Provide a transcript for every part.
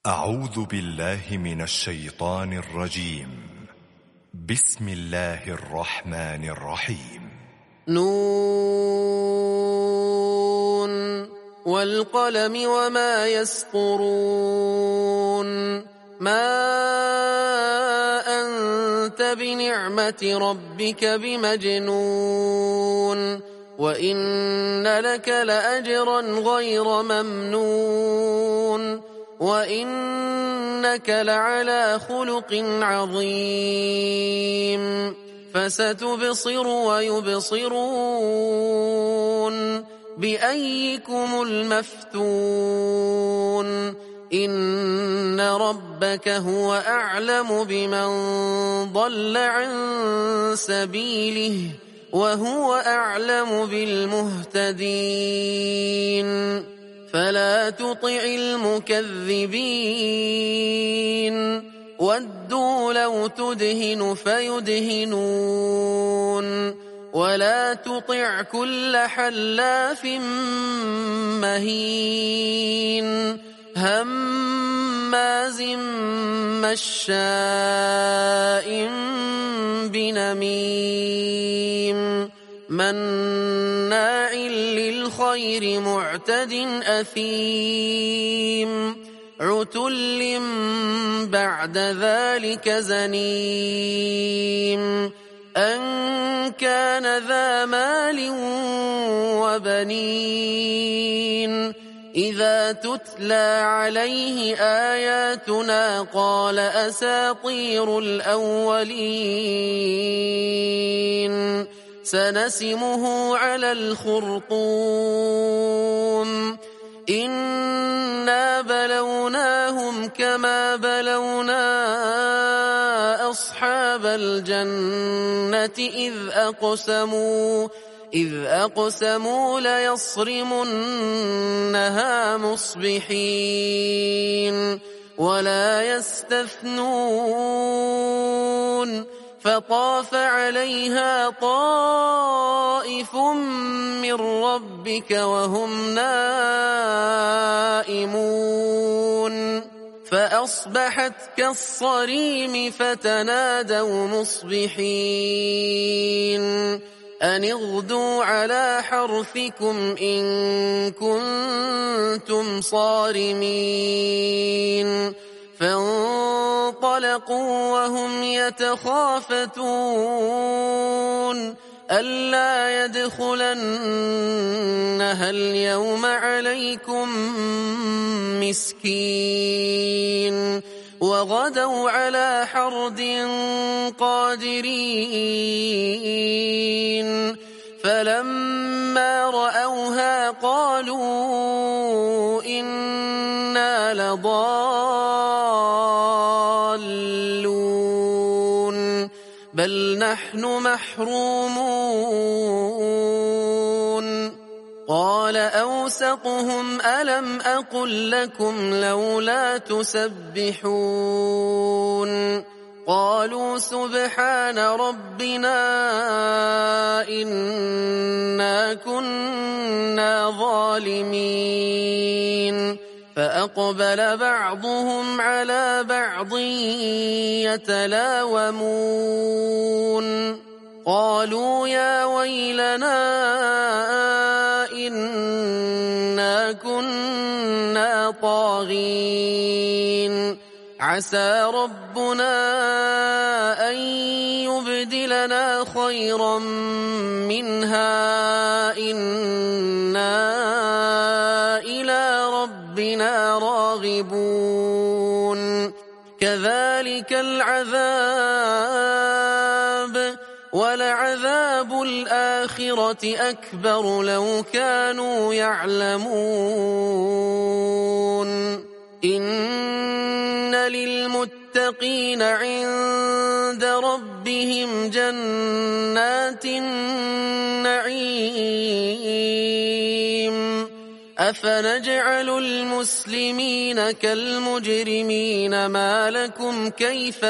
أعوذ بالله من الشيطان الرجيم. بسم الله الرحمن الرحيم. نون والقلم وما يسطرون ما أنت بنعمة ربك بمجنون وإن لك لأجرا غير ممنون وإنك لعلى خلق عظيم فستبصر ويبصرون بأيكم المفتون إن ربك هو أعلم بمن ضل عن سبيله وهو أعلم بالمهتدين فلا تطع المكذبين ودوا لو تدهن فيدهنون ولا تطع كل حلاف مهين هماز مشاء بنميم مناع للخير معتد أثيم عتل بعد ذلك زنيم أن كان ذا مال وبنين إذا تتلى عليه آياتنا قال أساطير الأولين سنسمه على الخرطوم إنا بلوناهم كما بلونا أصحاب الجنة إذ أقسموا ليصرمنها مصبحين ولا يستثنون فطاف عليها طائف من ربك وهم نائمون فأصبحت كالصريم فتنادوا مصبحين أن اغدوا على حرثكم إن كنتم صارمين فانطلقوا وهم يتخافتون ألا يدخلنها اليوم عليكم مسكين وغدوا على حرد قادرين فلما رأوها قالوا إنا لضالون بل نحن محرومون قال أوسطهم ألم أقل لكم لولا تسبحون قالوا سبحان ربنا إنا كنا ظالمين فأقبل بعضهم على بعض يتلاومون قالوا يا ويلنا إنا كنا طاغين عسى ربنا أن يبدلنا خيرا منها إنا إلى ربنا راغبون كذلك العذاب ولعذاب الآخرة أكبر لو كانوا يعلمون إن للمتقين عند ربهم جنات النعيم أفنجعل المسلمين كالمجرمين ما لكم كيف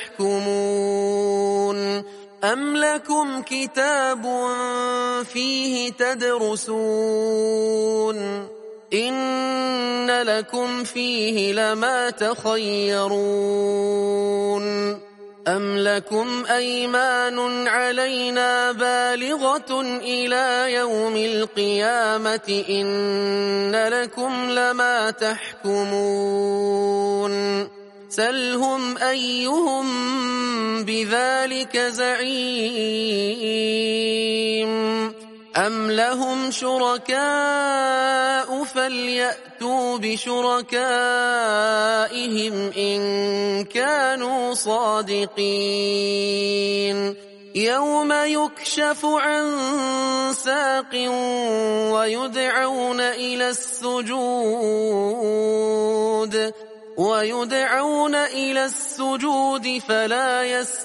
تحكمون أم لكم كتاب فيه تدرسون إن لكم فيه لما تخيرون أم لكم أيمان علينا بالغة إلى يوم القيامة إن لكم لما تحكمون سلهم أيهم بذلك زعيم أم لهم شركاء فليأتوا بشركائهم إن كانوا صادقين يوم يكشف عن ساق ويدعون إلى السجود فلا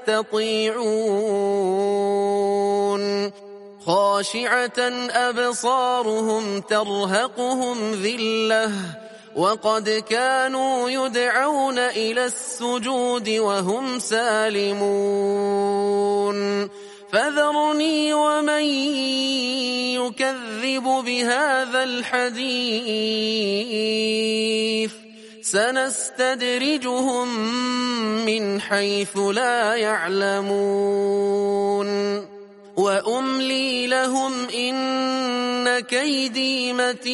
يستطيعون خاشعة أبصارهم ترهقهم ذلة وقد كانوا يدعون إلى السجود وهم سالمون فذرني ومن يكذب بهذا الحديث سنستدرجهم من حيث لا يعلمون وأملي لهم إن كيدي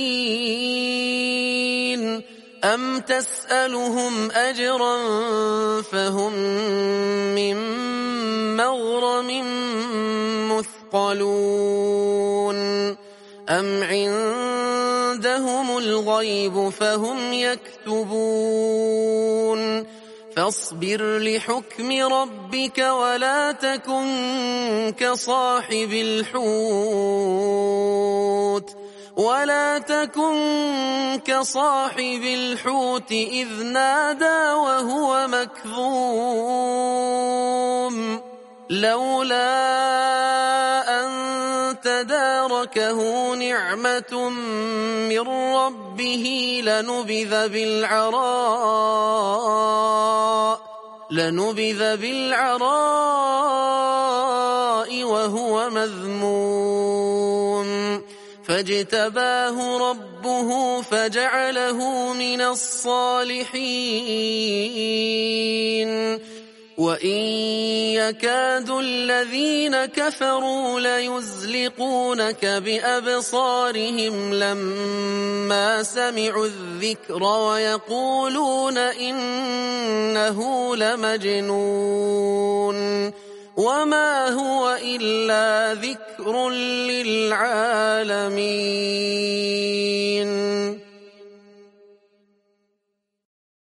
متين أم تسألهم أجرا فهم من مغرم مثقلون أم عندهم الغيب فهم يكتبون فاصبر لحكم ربك ولا تكن كصاحب الحوت إذ نادى وهو مكظوم لولا أن تداركه نعمة من ربه لنبذ بالعراء وهو مذموم فاجتباه ربه فجعله من الصالحين وإن يكاد الذين كفروا ليزلقونك بأبصارهم لما سمعوا الذكر ويقولون إنه لمجنون وما هو إلا ذكر للعالمين